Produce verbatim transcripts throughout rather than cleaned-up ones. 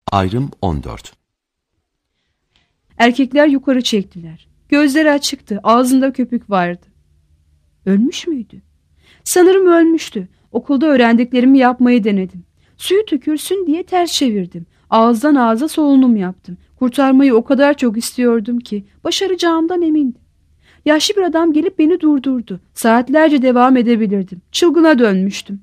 Ayrım on dört. Erkekler yukarı çektiler. Gözleri açıktı, ağzında köpük vardı. Ölmüş müydü? Sanırım ölmüştü. Okulda öğrendiklerimi yapmayı denedim. Suyu tükürsün diye ters çevirdim. Ağızdan ağza solunum yaptım. Kurtarmayı o kadar çok istiyordum ki başaracağımdan emindim. Yaşlı bir adam gelip beni durdurdu. Saatlerce devam edebilirdim. Çılgına dönmüştüm.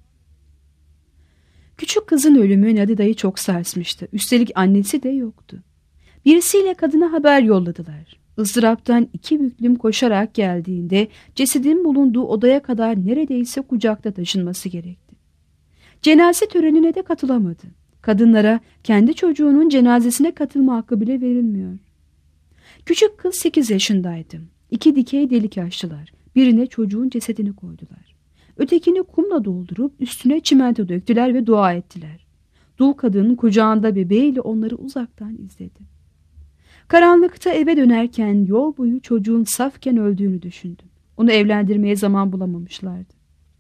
Küçük kızın ölümü Nadida'yı çok sarsmıştı. Üstelik annesi de yoktu. Birisiyle kadına haber yolladılar. Izdıraptan iki büklüm koşarak geldiğinde cesedin bulunduğu odaya kadar neredeyse kucakta taşınması gerekti. Cenaze törenine de katılamadı. Kadınlara kendi çocuğunun cenazesine katılma hakkı bile verilmiyor. Küçük kız sekiz yaşındaydı. İki dikey delik açtılar. Birine çocuğun cesedini koydular. Ötekini kumla doldurup üstüne çimento döktüler ve dua ettiler. Dul kadının kucağında bebeğiyle onları uzaktan izledi. Karanlıkta eve dönerken yol boyu çocuğun safken öldüğünü düşündüm. Onu evlendirmeye zaman bulamamışlardı.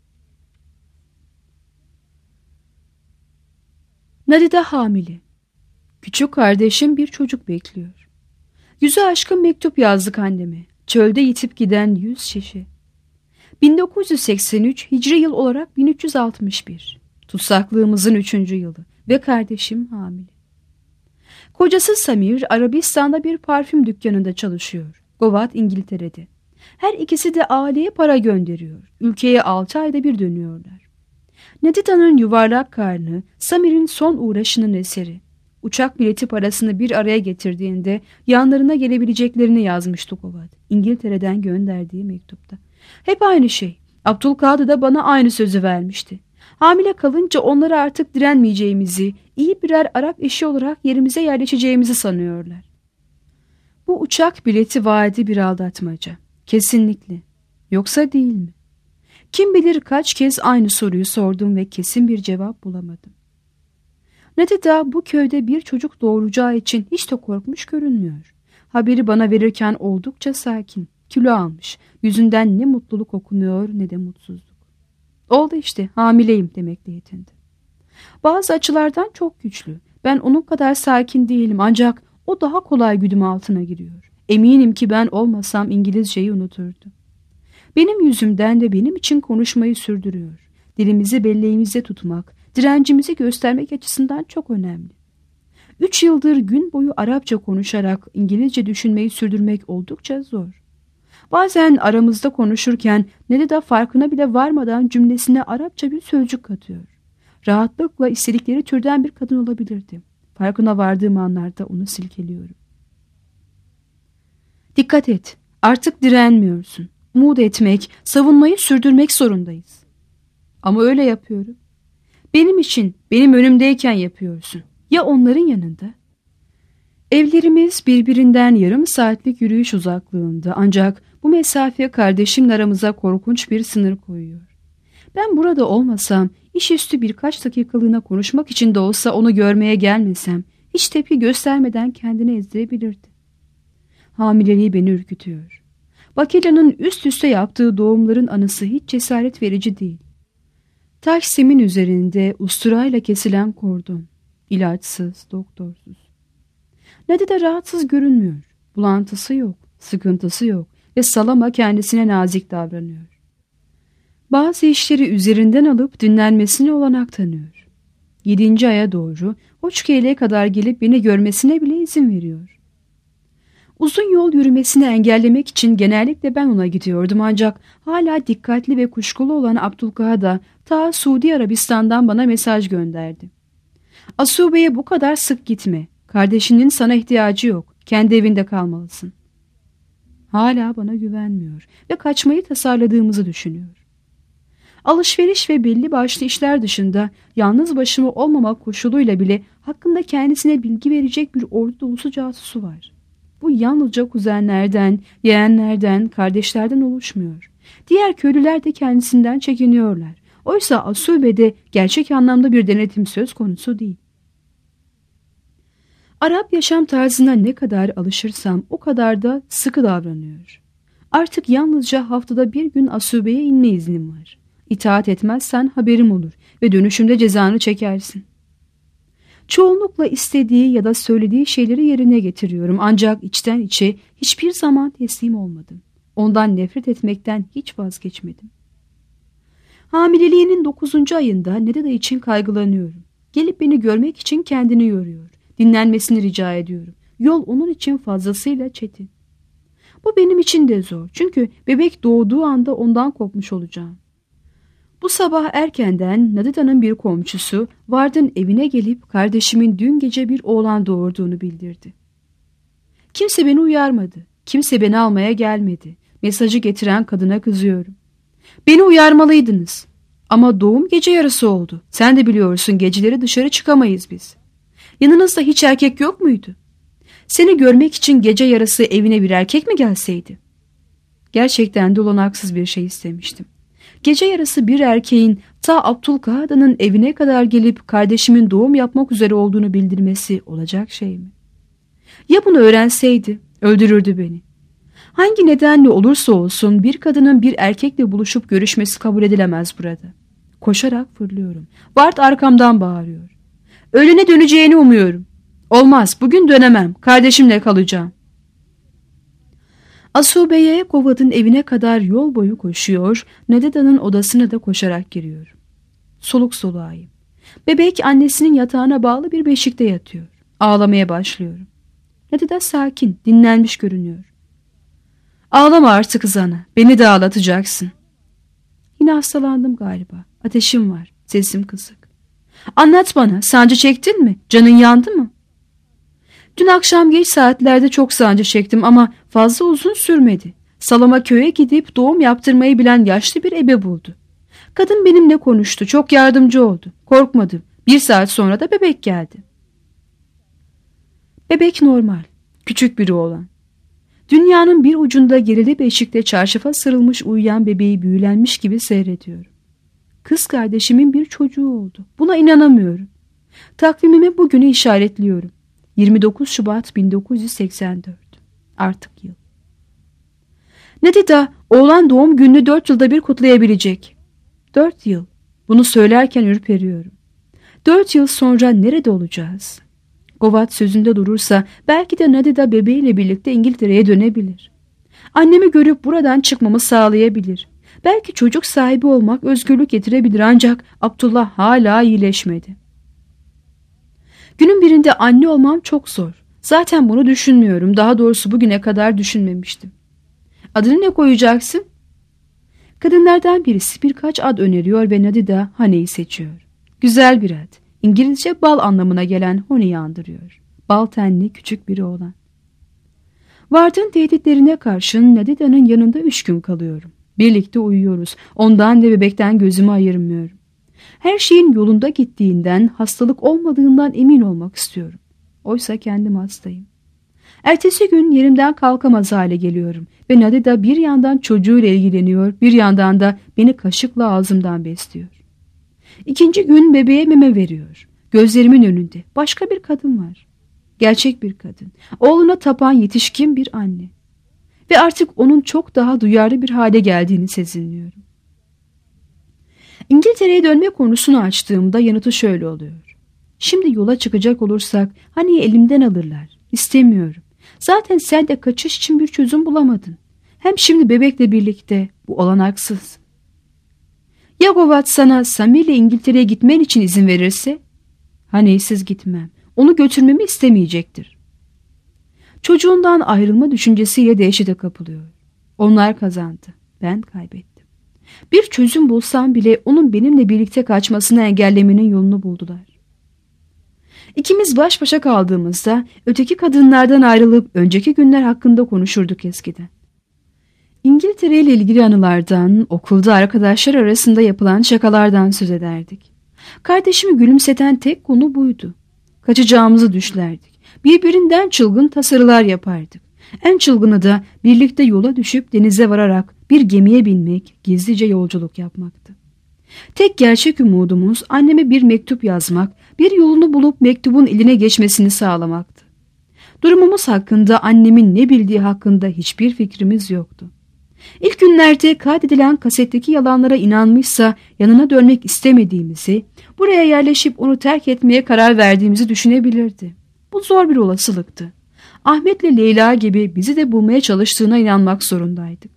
Nadida hamile. Küçük kardeşim bir çocuk bekliyor. Yüzü aşkın mektup yazdık anneme. Çölde yitip giden yüz şişe. bin dokuz yüz seksen üç Hicri yıl olarak bin üç yüz altmış bir. Tutsaklığımızın üçüncü yılı ve kardeşim hamile. Kocası Samir Arabistan'da bir parfüm dükkanında çalışıyor. Govat İngiltere'de. Her ikisi de aileye para gönderiyor. Ülkeye altı ayda bir dönüyorlar. Nadida'nın yuvarlak karnı Samir'in son uğraşının eseri. Uçak bileti parasını bir araya getirdiğinde yanlarına gelebileceklerini yazmıştı Govat, İngiltere'den gönderdiği mektupta. Hep aynı şey. Abdülkadir da bana aynı sözü vermişti. Hamile kalınca onlara artık direnmeyeceğimizi, iyi birer Arap eşi olarak yerimize yerleşeceğimizi sanıyorlar. Bu uçak bileti vaadi bir aldatmaca. Kesinlikle. Yoksa değil mi? Kim bilir kaç kez aynı soruyu sordum ve kesin bir cevap bulamadım. Nadida bu köyde bir çocuk doğuracağı için hiç de korkmuş görünmüyor. Haberi bana verirken oldukça sakin, kilo almış. Yüzünden ne mutluluk okunuyor ne de mutsuzluk. Oldu işte, hamileyim demekle yetindi. Bazı açılardan çok güçlü. Ben onun kadar sakin değilim ancak o daha kolay güdüm altına giriyor. Eminim ki ben olmasam İngilizceyi unuturdu. Benim yüzümden de benim için konuşmayı sürdürüyor. Dilimizi belleğimizde tutmak, direncimizi göstermek açısından çok önemli. Üç yıldır gün boyu Arapça konuşarak İngilizce düşünmeyi sürdürmek oldukça zor. Bazen aramızda konuşurken Nadida farkına bile varmadan cümlesine Arapça bir sözcük katıyor. Rahatlıkla istedikleri türden bir kadın olabilirdi. Farkına vardığım anlarda onu silkeliyorum. Dikkat et, artık direnmiyorsun. Umut etmek, savunmayı sürdürmek zorundayız. Ama öyle yapıyorum. Benim için, benim önümdeyken yapıyorsun. Ya onların yanında? Evlerimiz birbirinden yarım saatlik yürüyüş uzaklığında ancak bu mesafe kardeşimle aramıza korkunç bir sınır koyuyor. Ben burada olmasam, işüstü birkaç dakikalığına konuşmak için de olsa onu görmeye gelmesem, hiç tepki göstermeden kendini ezdirebilirdi. Hamileliği beni ürkütüyor. Bakelya'nın üst üste yaptığı doğumların anısı hiç cesaret verici değil. Taş zemin üzerinde usturayla kesilen kordon, ilaçsız, doktorsuz. Nadida rahatsız görünmüyor, bulantısı yok, sıkıntısı yok ve Salama kendisine nazik davranıyor. Bazı işleri üzerinden alıp dinlenmesine olanak tanıyor. Yedinci aya doğru Hoçkeyle'ye kadar gelip beni görmesine bile izin veriyor. Uzun yol yürümesini engellemek için genellikle ben ona gidiyordum ancak hala dikkatli ve kuşkulu olan Abdülkadir da ta Suudi Arabistan'dan bana mesaj gönderdi. Asube'ye bu kadar sık gitme. Kardeşinin sana ihtiyacı yok. Kendi evinde kalmalısın. Hala bana güvenmiyor ve kaçmayı tasarladığımızı düşünüyor. Alışveriş ve belli başlı işler dışında yalnız başıma olmamak koşuluyla bile hakkında kendisine bilgi verecek bir ordu dolusu casusu var. Bu yalnızca kuzenlerden, yeğenlerden, kardeşlerden oluşmuyor. Diğer köylüler de kendisinden çekiniyorlar. Oysa Asube'de gerçek anlamda bir denetim söz konusu değil. Arap yaşam tarzına ne kadar alışırsam o kadar da sıkı davranıyor. Artık yalnızca haftada bir gün Asube'ye inme iznim var. İtaat etmezsen haberim olur ve dönüşümde cezanı çekersin. Çoğunlukla istediği ya da söylediği şeyleri yerine getiriyorum. Ancak içten içe hiçbir zaman teslim olmadım. Ondan nefret etmekten hiç vazgeçmedim. Hamileliğinin dokuzuncu ayında Nadida için kaygılanıyorum. Gelip beni görmek için kendini yoruyor. Dinlenmesini rica ediyorum. Yol onun için fazlasıyla çetin. Bu benim için de zor. Çünkü bebek doğduğu anda ondan kopmuş olacağım. Bu sabah erkenden Nadida'nın bir komşusu Ward'ın evine gelip kardeşimin dün gece bir oğlan doğurduğunu bildirdi. Kimse beni uyarmadı. Kimse beni almaya gelmedi. Mesajı getiren kadına kızıyorum. Beni uyarmalıydınız. Ama doğum gece yarısı oldu. Sen de biliyorsun, geceleri dışarı çıkamayız biz. Yanınızda hiç erkek yok muydu? Seni görmek için gece yarısı evine bir erkek mi gelseydi? Gerçekten de olanaksız bir şey istemiştim. Gece yarısı bir erkeğin ta Abdülkadir'in evine kadar gelip kardeşimin doğum yapmak üzere olduğunu bildirmesi olacak şey mi? Ya bunu öğrenseydi, öldürürdü beni. Hangi nedenle olursa olsun bir kadının bir erkekle buluşup görüşmesi kabul edilemez burada. Koşarak fırlıyorum. Ward arkamdan bağırıyor. Öğlene döneceğini umuyorum. Olmaz, bugün dönemem. Kardeşimle kalacağım. Asube'ye Kovad'ın evine kadar yol boyu koşuyor, Nadida'nın odasına da koşarak giriyorum. Soluk soluğayım. Bebek annesinin yatağına bağlı bir beşikte yatıyor. Ağlamaya başlıyorum. Nadida sakin, dinlenmiş görünüyor. Ağlama artık Zana, beni de ağlatacaksın. Yine hastalandım galiba. Ateşim var, sesim kısık. Anlat bana, sancı çektin mi? Canın yandı mı? Dün akşam geç saatlerde çok sancı çektim ama fazla uzun sürmedi. Salama köye gidip doğum yaptırmayı bilen yaşlı bir ebe buldu. Kadın benimle konuştu, çok yardımcı oldu. Korkmadım. Bir saat sonra da bebek geldi. Bebek normal, küçük biri olan. Dünyanın bir ucunda gerili beşikte çarşafa sarılmış uyuyan bebeği büyülenmiş gibi seyrediyorum. Kız kardeşimin bir çocuğu oldu. Buna inanamıyorum. Takvimime bugünü işaretliyorum. yirmi dokuz Şubat bin dokuz yüz seksen dört. Artık yıl. Nadida, oğlan doğum gününü dört yılda bir kutlayabilecek. Dört yıl. Bunu söylerken ürperiyorum. Dört yıl sonra nerede olacağız? Govat sözünde durursa belki de Nadida bebeğiyle birlikte İngiltere'ye dönebilir. Annemi görüp buradan çıkmamı sağlayabilir. Belki çocuk sahibi olmak özgürlük getirebilir, ancak Abdullah hala iyileşmedi. Günün birinde anne olmam çok zor. Zaten bunu düşünmüyorum. Daha doğrusu bugüne kadar düşünmemiştim. Adını ne koyacaksın? Kadınlardan birisi birkaç ad öneriyor ve Nadida Honey'i seçiyor. Güzel bir ad. İngilizce bal anlamına gelen Honey'i andırıyor. Bal tenli küçük biri olan. Ward'ın tehditlerine karşın Nadida'nın yanında üç gün kalıyorum. Birlikte uyuyoruz. Ondan ve bebekten gözümü ayırmıyorum. Her şeyin yolunda gittiğinden, hastalık olmadığından emin olmak istiyorum. Oysa kendim hastayım. Ertesi gün yerimden kalkamaz hale geliyorum ve Nadida bir yandan çocuğuyla ilgileniyor, bir yandan da beni kaşıkla ağzımdan besliyor. İkinci gün bebeğe meme veriyor. Gözlerimin önünde başka bir kadın var. Gerçek bir kadın. Oğluna tapan yetişkin bir anne. Ve artık onun çok daha duyarlı bir hale geldiğini sezinliyorum. İngiltere'ye dönme konusunu açtığımda yanıtı şöyle oluyor. Şimdi yola çıkacak olursak hani elimden alırlar. İstemiyorum. Zaten sen de kaçış için bir çözüm bulamadın. Hem şimdi bebekle birlikte, bu olanaksız. Ya Govat sana Sami ile İngiltere'ye gitmen için izin verirse? Hani siz gitmem. Onu götürmemi istemeyecektir. Çocuğundan ayrılma düşüncesiyle dehşete kapılıyor. Onlar kazandı. Ben kaybettim. Bir çözüm bulsam bile onun benimle birlikte kaçmasını engellemenin yolunu buldular. İkimiz baş başa kaldığımızda öteki kadınlardan ayrılıp önceki günler hakkında konuşurduk eskiden. İngiltere ile ilgili anılardan, okulda arkadaşlar arasında yapılan şakalardan söz ederdik. Kardeşimi gülümseten tek konu buydu. Kaçacağımızı düşlerdik. Birbirinden çılgın tasarılar yapardık. En çılgını da birlikte yola düşüp denize vararak bir gemiye binmek, gizlice yolculuk yapmaktı. Tek gerçek umudumuz anneme bir mektup yazmak, bir yolunu bulup mektubun eline geçmesini sağlamaktı. Durumumuz hakkında annemin ne bildiği hakkında hiçbir fikrimiz yoktu. İlk günlerde kaydedilen kasetteki yalanlara inanmışsa yanına dönmek istemediğimizi, Buraya yerleşip onu terk etmeye karar verdiğimizi düşünebilirdi. Bu zor bir olasılıktı. Ahmet'le Leyla gibi bizi de bulmaya çalıştığına inanmak zorundaydık.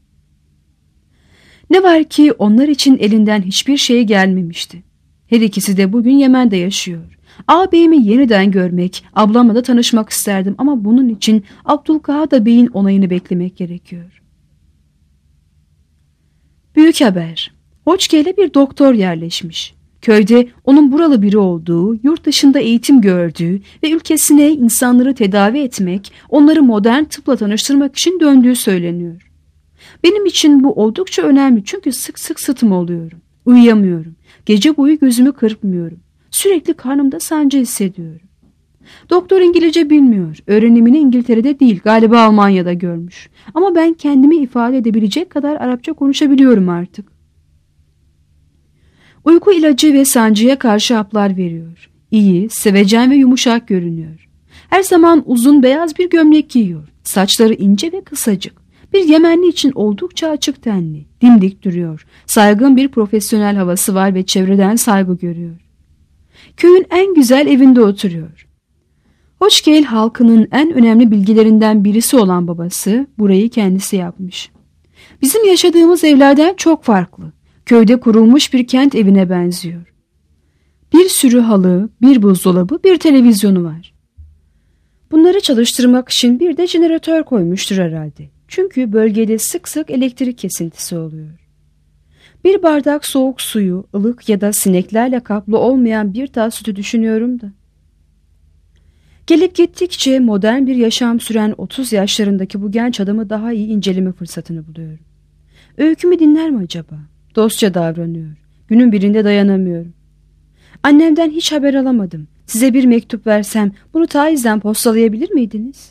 Ne var ki onlar için elinden hiçbir şey gelmemişti. Her ikisi de bugün Yemen'de yaşıyor. Ağabeyimi yeniden görmek, ablamla da tanışmak isterdim ama bunun için Abdülkadir Bey'in onayını beklemek gerekiyor. Büyük haber. Hoçke'yle bir doktor yerleşmiş. Köyde onun buralı biri olduğu, yurt dışında eğitim gördüğü ve ülkesine insanları tedavi etmek, onları modern tıpla tanıştırmak için döndüğü söyleniyor. Benim için bu oldukça önemli çünkü sık sık sıtım oluyorum. Uyuyamıyorum. Gece boyu gözümü kırpmıyorum. Sürekli karnımda sancı hissediyorum. Doktor İngilizce bilmiyor. Öğrenimini İngiltere'de değil, galiba Almanya'da görmüş. Ama ben kendimi ifade edebilecek kadar Arapça konuşabiliyorum artık. Uyku ilacı ve sancıya karşı haplar veriyor. İyi, sevecen ve yumuşak görünüyor. Her zaman uzun beyaz bir gömlek giyiyor. Saçları ince ve kısacık. Bir Yemenli için oldukça açık tenli, dimdik duruyor. Saygın bir profesyonel havası var ve çevreden saygı görüyor. Köyün en güzel evinde oturuyor. Hoçkel halkının en önemli bilgilerinden birisi olan babası burayı kendisi yapmış. Bizim yaşadığımız evlerden çok farklı. Köyde kurulmuş bir kent evine benziyor. Bir sürü halı, bir buzdolabı, bir televizyonu var. Bunları çalıştırmak için bir de jeneratör koymuştur herhalde. Çünkü bölgede sık sık elektrik kesintisi oluyor. Bir bardak soğuk suyu, ılık ya da sineklerle kaplı olmayan bir tas sütü düşünüyorum da. Gelip gittikçe modern bir yaşam süren otuz yaşlarındaki bu genç adamı daha iyi inceleme fırsatını buluyorum. Öykümü dinler mi acaba? Dostça davranıyor. Günün birinde dayanamıyorum. Annemden hiç haber alamadım. Size bir mektup versem bunu taizden postalayabilir miydiniz?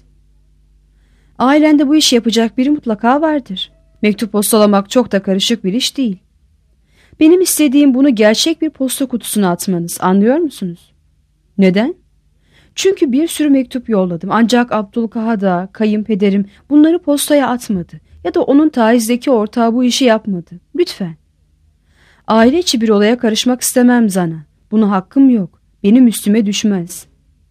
Ailende bu işi yapacak biri mutlaka vardır. Mektup postalamak çok da karışık bir iş değil. Benim istediğim bunu gerçek bir posta kutusuna atmanız, anlıyor musunuz? Neden? Çünkü bir sürü mektup yolladım ancak Abdülkadir, kayınpederim bunları postaya atmadı ya da onun taizdeki ortağı bu işi yapmadı. Lütfen. Aile içi bir olaya karışmak istemem Zana. Buna hakkım yok. Benim üstüme düşmez.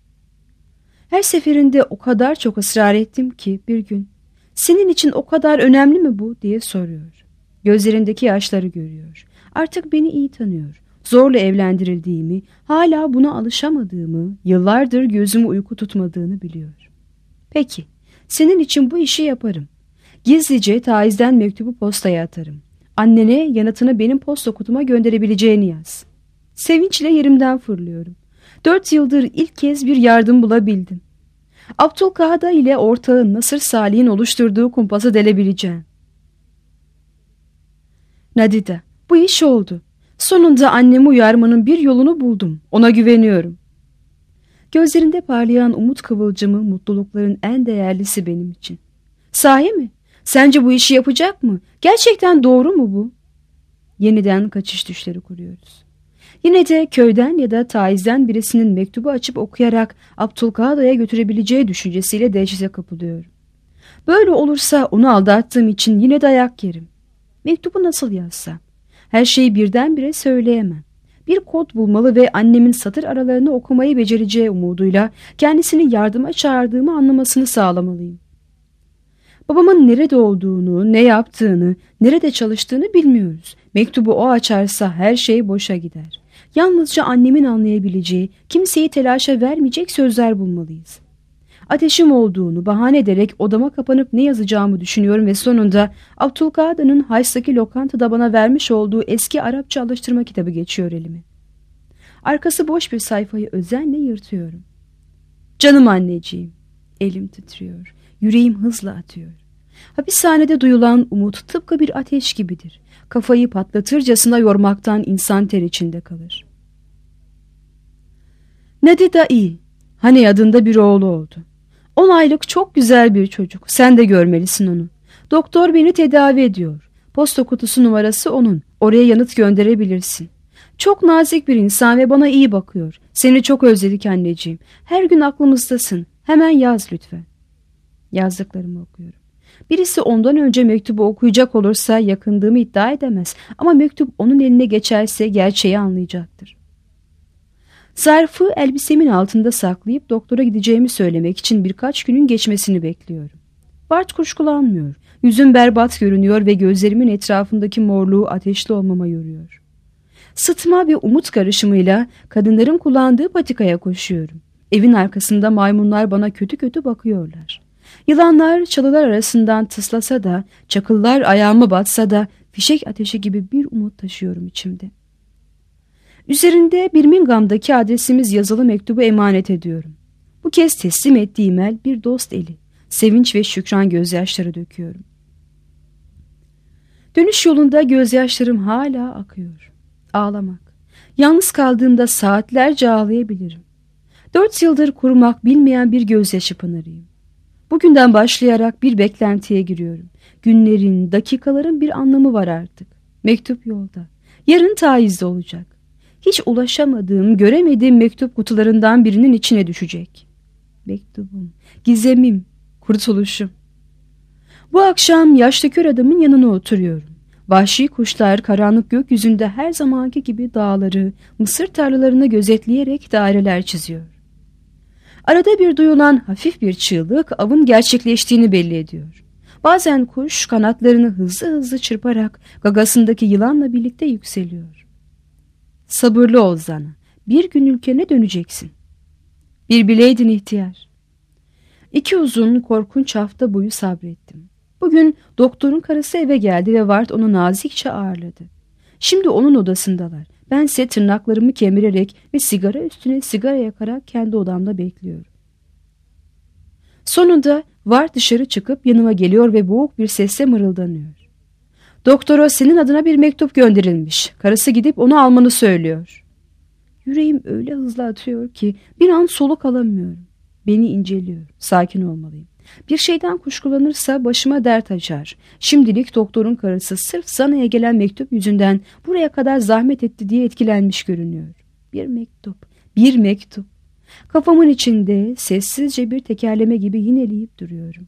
Her seferinde o kadar çok ısrar ettim ki bir gün senin için o kadar önemli mi bu diye soruyor. Gözlerindeki yaşları görüyor. Artık beni iyi tanıyor. Zorla evlendirildiğimi, hala buna alışamadığımı, yıllardır gözümü uyku tutmadığını biliyor. Peki, senin için bu işi yaparım. Gizlice taizden mektubu postaya atarım. Annene yanıtını benim posta kutuma gönderebileceğini yaz. Sevinçle yerimden fırlıyorum. Dört yıldır ilk kez bir yardım bulabildim. Abdülkadir ile ortağı Nasır Salih'in oluşturduğu kumpası delebileceğim. Nadide, bu iş oldu. Sonunda annemi uyarmanın bir yolunu buldum. Ona güveniyorum. Gözlerinde parlayan umut kıvılcımı mutlulukların en değerlisi benim için. Sahi mi? Sence bu işi yapacak mı? Gerçekten doğru mu bu? Yeniden kaçış düşleri kuruyoruz. Yine de köyden ya da taizden birisinin mektubu açıp okuyarak Abdülkadir'e götürebileceği düşüncesiyle dehşete kapılıyorum. Böyle olursa onu aldattığım için yine dayak yerim. Mektubu nasıl yazsam? Her şeyi birdenbire söyleyemem. Bir kod bulmalı ve annemin satır aralarını okumayı becereceği umuduyla kendisini yardıma çağırdığımı anlamasını sağlamalıyım. Babamın nerede olduğunu, ne yaptığını, nerede çalıştığını bilmiyoruz. Mektubu o açarsa her şey boşa gider. Yalnızca annemin anlayabileceği, kimseyi telaşa vermeyecek sözler bulmalıyız. Ateşim olduğunu bahane ederek odama kapanıp ne yazacağımı düşünüyorum ve sonunda Abdülkadir'in Hays'taki lokantada bana vermiş olduğu eski Arapça alıştırma kitabı geçiyor elime. Arkası boş bir sayfayı özenle yırtıyorum. Canım anneciğim, elim titriyor, yüreğim hızla atıyor. Hapishanede duyulan umut tıpkı bir ateş gibidir. Kafayı patlatırcasına yormaktan insan ter içinde kalır. Nadide iyi. Hani adında bir oğlu oldu. On aylık çok güzel bir çocuk. Sen de görmelisin onu. Doktor beni tedavi ediyor. Posta kutusu numarası onun. Oraya yanıt gönderebilirsin. Çok nazik bir insan ve bana iyi bakıyor. Seni çok özledik anneciğim. Her gün aklımızdasın. Hemen yaz lütfen. Yazdıklarımı okuyorum. Birisi ondan önce mektubu okuyacak olursa yakındığımı iddia edemez. Ama mektup onun eline geçerse gerçeği anlayacaktır. Zarfı elbisemin altında saklayıp doktora gideceğimi söylemek için birkaç günün geçmesini bekliyorum. Bart kuşkulanmıyor. Yüzüm berbat görünüyor ve gözlerimin etrafındaki morluğu ateşli olmama yoruyor. Sıtma ve umut karışımıyla kadınların kullandığı patikaya koşuyorum. Evin arkasında maymunlar bana kötü kötü bakıyorlar. Yılanlar çalılar arasından tıslasa da, çakıllar ayağıma batsa da fişek ateşi gibi bir umut taşıyorum içimde. Üzerinde Birmingham'daki adresimiz yazılı mektubu emanet ediyorum. Bu kez teslim ettiğim el bir dost eli. Sevinç ve şükran gözyaşları döküyorum. Dönüş yolunda gözyaşlarım hala akıyor. Ağlamak. Yalnız kaldığımda saatlerce ağlayabilirim. Dört yıldır kurumak bilmeyen bir gözyaşı pınarıyım. Bugünden başlayarak bir beklentiye giriyorum. Günlerin, dakikaların bir anlamı var artık. Mektup yolda. Yarın taizde olacak. Hiç ulaşamadığım, göremediğim mektup kutularından birinin içine düşecek. Mektubum, gizemim, kurtuluşum. Bu akşam yaşlı kör adamın yanına oturuyorum. Vahşi kuşlar karanlık gökyüzünde her zamanki gibi dağları, mısır tarlalarını gözetleyerek daireler çiziyor. Arada bir duyulan hafif bir çığlık avın gerçekleştiğini belli ediyor. Bazen kuş kanatlarını hızlı hızlı çırparak gagasındaki yılanla birlikte yükseliyor. Sabırlı ol Zana, bir gün ülkene döneceksin. Bir bileydin ihtiyar. İki uzun korkunç hafta boyu sabrettim. Bugün doktorun karısı eve geldi ve Ward onu nazikçe ağırladı. Şimdi onun odasındalar. Bense tırnaklarımı kemirerek ve sigara üstüne sigara yakarak kendi odamda bekliyorum. Sonunda Ward dışarı çıkıp yanıma geliyor ve boğuk bir sesle mırıldanıyor. Doktora senin adına bir mektup gönderilmiş. Karısı gidip onu almanı söylüyor. Yüreğim öyle hızlı atıyor ki bir an soluk alamıyorum. Beni inceliyor. Sakin olmalıyım. Bir şeyden kuşkulanırsa başıma dert açar. Şimdilik doktorun karısı sırf Zana'ya gelen mektup yüzünden buraya kadar zahmet etti diye etkilenmiş görünüyor. Bir mektup, bir mektup. Kafamın içinde sessizce bir tekerleme gibi yineleyip duruyorum.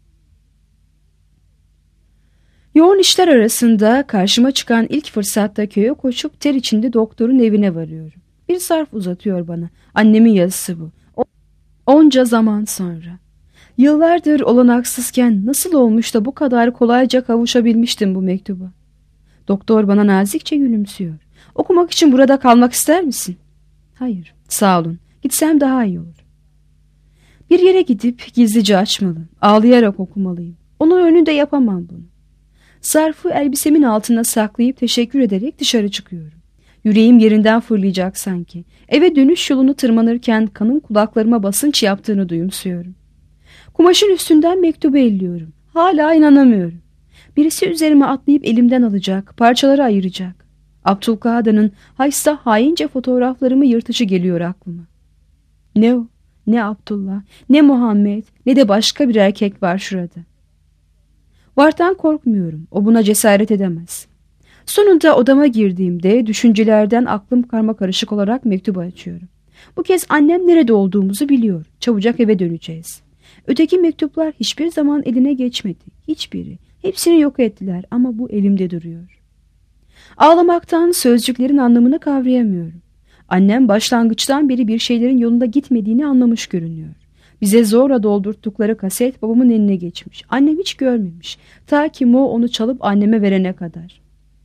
Yoğun işler arasında karşıma çıkan ilk fırsatta köye koşup ter içinde doktorun evine varıyorum. Bir zarf uzatıyor bana. Annemin yazısı bu. Onca zaman sonra. Yıllardır olanaksızken nasıl olmuş da bu kadar kolayca kavuşabilmiştim bu mektuba. Doktor bana nazikçe gülümsüyor. Okumak için burada kalmak ister misin? Hayır, sağ olun. Gitsem daha iyi olur. Bir yere gidip gizlice açmalı. Ağlayarak okumalıyım. Onun önünde yapamam bunu. Zarfı elbisemin altına saklayıp teşekkür ederek dışarı çıkıyorum. Yüreğim yerinden fırlayacak sanki. Eve dönüş yolunu tırmanırken kanın kulaklarıma basınç yaptığını duyumsuyorum. Kumaşın üstünden mektubu elliyorum. Hala inanamıyorum. Birisi üzerime atlayıp elimden alacak, parçalara ayıracak. Abdülkadir'in haysta haince fotoğraflarımı yırtıcı geliyor aklıma. Ne o, ne Abdullah, ne Muhammed, ne de başka bir erkek var şurada. Ward'dan korkmuyorum, o buna cesaret edemez. Sonunda odama girdiğimde düşüncelerden aklım karmakarışık olarak mektubu açıyorum. Bu kez annem nerede olduğumuzu biliyor. Çabucak eve döneceğiz. Öteki mektuplar hiçbir zaman eline geçmedi. Hiçbiri. Hepsini yok ettiler ama bu elimde duruyor. Ağlamaktan sözcüklerin anlamını kavrayamıyorum. Annem başlangıçtan beri bir şeylerin yolunda gitmediğini anlamış görünüyor. Bize zorla doldurttukları kaset babamın eline geçmiş. Annem hiç görmemiş. Ta ki Mo onu çalıp anneme verene kadar.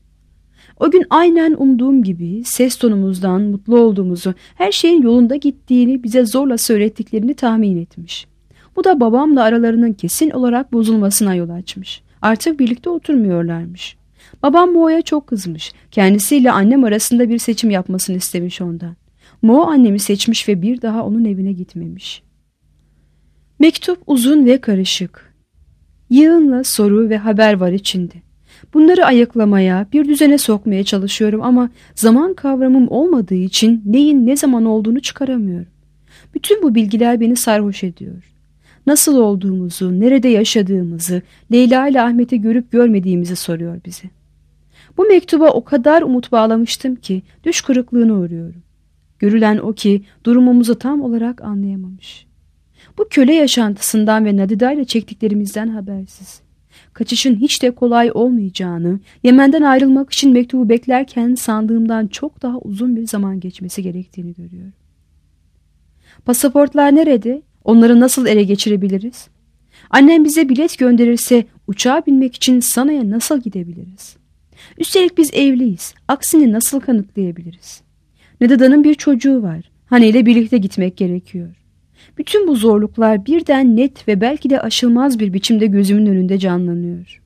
O gün aynen umduğum gibi ses tonumuzdan mutlu olduğumuzu, her şeyin yolunda gittiğini bize zorla söylettiklerini tahmin etmiş. Bu da babamla aralarının kesin olarak bozulmasına yol açmış. Artık birlikte oturmuyorlarmış. Babam Mo'ya çok kızmış. Kendisiyle annem arasında bir seçim yapmasını istemiş ondan. Mo annemi seçmiş ve bir daha onun evine gitmemiş. Mektup uzun ve karışık. Yığınla soru ve haber var içinde. Bunları ayıklamaya, bir düzene sokmaya çalışıyorum ama zaman kavramım olmadığı için neyin ne zaman olduğunu çıkaramıyorum. Bütün bu bilgiler beni sarhoş ediyor. Nasıl olduğumuzu, nerede yaşadığımızı, Leyla ile Ahmet'i görüp görmediğimizi soruyor bize. Bu mektuba o kadar umut bağlamıştım ki düş kırıklığına uğruyorum. Görülen o ki durumumuzu tam olarak anlayamamış. Bu köle yaşantısından ve Nadide ile çektiklerimizden habersiz. Kaçışın hiç de kolay olmayacağını, Yemen'den ayrılmak için mektubu beklerken sandığımdan çok daha uzun bir zaman geçmesi gerektiğini görüyorum. Pasaportlar nerede? Onları nasıl ele geçirebiliriz? Annem bize bilet gönderirse uçağa binmek için Sana'ya nasıl gidebiliriz? Üstelik biz evliyiz. Aksini nasıl kanıtlayabiliriz? Neda'nın bir çocuğu var. Hani ile birlikte gitmek gerekiyor. Bütün bu zorluklar birden net ve belki de aşılmaz bir biçimde gözümün önünde canlanıyor.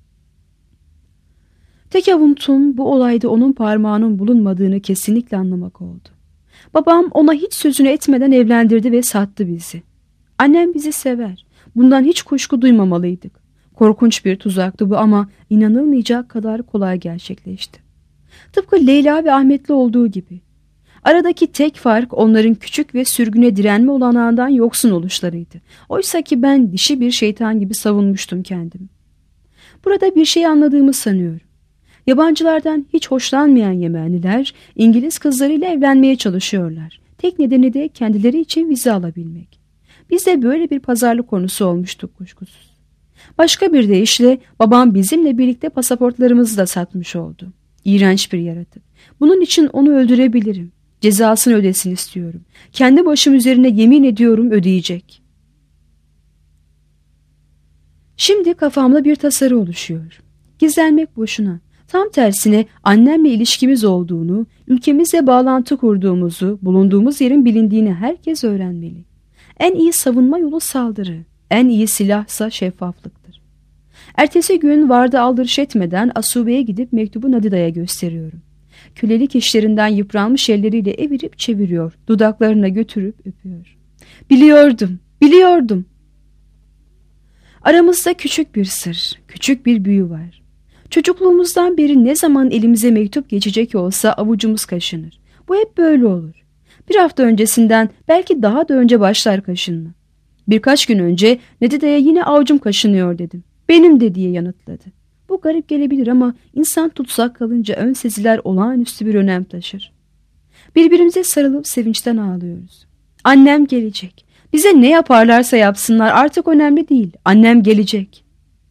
Tek avuntum bu olayda onun parmağının bulunmadığını kesinlikle anlamak oldu. Babam ona hiç sözünü etmeden evlendirdi ve sattı bizi. Annem bizi sever. Bundan hiç kuşku duymamalıydık. Korkunç bir tuzaktı bu ama inanılmayacak kadar kolay gerçekleşti. Tıpkı Leyla ve Ahmet'le olduğu gibi. Aradaki tek fark onların küçük ve sürgüne direnme olanağından yoksun oluşlarıydı. Oysa ki ben dişi bir şeytan gibi savunmuştum kendimi. Burada bir şey anladığımı sanıyorum. Yabancılardan hiç hoşlanmayan Yemenliler İngiliz kızlarıyla evlenmeye çalışıyorlar. Tek nedeni de kendileri için vize alabilmek. Biz de böyle bir pazarlık konusu olmuştuk kuşkusuz. Başka bir deyişle babam bizimle birlikte pasaportlarımızı da satmış oldu. İğrenç bir yaratık. Bunun için onu öldürebilirim. Cezasını ödesin istiyorum. Kendi başım üzerine yemin ediyorum ödeyecek. Şimdi kafamda bir tasarı oluşuyor. Gizlenmek boşuna. Tam tersine annemle ilişkimiz olduğunu, ülkemizle bağlantı kurduğumuzu, bulunduğumuz yerin bilindiğini herkes öğrenmeli. En iyi savunma yolu saldırı, en iyi silahsa şeffaflıktır. Ertesi gün vardı aldırış etmeden Asube'ye gidip mektubu Nadida'ya gösteriyorum. Kölelik işlerinden yıpranmış elleriyle evirip çeviriyor, dudaklarına götürüp öpüyor. Biliyordum, biliyordum. Aramızda küçük bir sır, küçük bir büyü var. Çocukluğumuzdan beri ne zaman elimize mektup geçecek olsa avucumuz kaşınır. Bu hep böyle olur. Bir hafta öncesinden belki daha da önce başlar kaşınma. Birkaç gün önce Nadida'ya yine avucum kaşınıyor dedim. Benim de diye yanıtladı. Bu garip gelebilir ama insan tutsak kalınca ön seziler olağanüstü bir önem taşır. Birbirimize sarılıp sevinçten ağlıyoruz. Annem gelecek. Bize ne yaparlarsa yapsınlar artık önemli değil. Annem gelecek.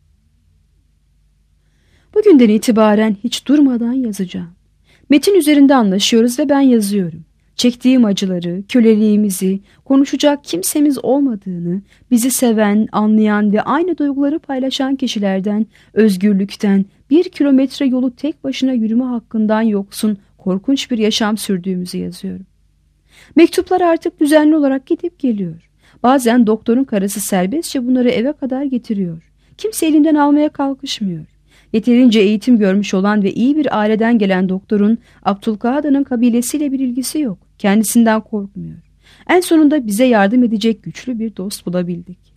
Bugünden itibaren hiç durmadan yazacağım. Metin üzerinde anlaşıyoruz ve ben yazıyorum. Çektiğim acıları, köleliğimizi, konuşacak kimsemiz olmadığını, bizi seven, anlayan ve aynı duyguları paylaşan kişilerden, özgürlükten, bir kilometre yolu tek başına yürüme hakkından yoksun korkunç bir yaşam sürdüğümüzü yazıyorum. Mektuplar artık düzenli olarak gidip geliyor. Bazen doktorun karısı serbestçe bunları eve kadar getiriyor. Kimse elinden almaya kalkışmıyor. Yeterince eğitim görmüş olan ve iyi bir aileden gelen doktorun Abdülkahada'nın kabilesiyle bir ilgisi yok. Kendisinden korkmuyor. En sonunda bize yardım edecek güçlü bir dost bulabildik.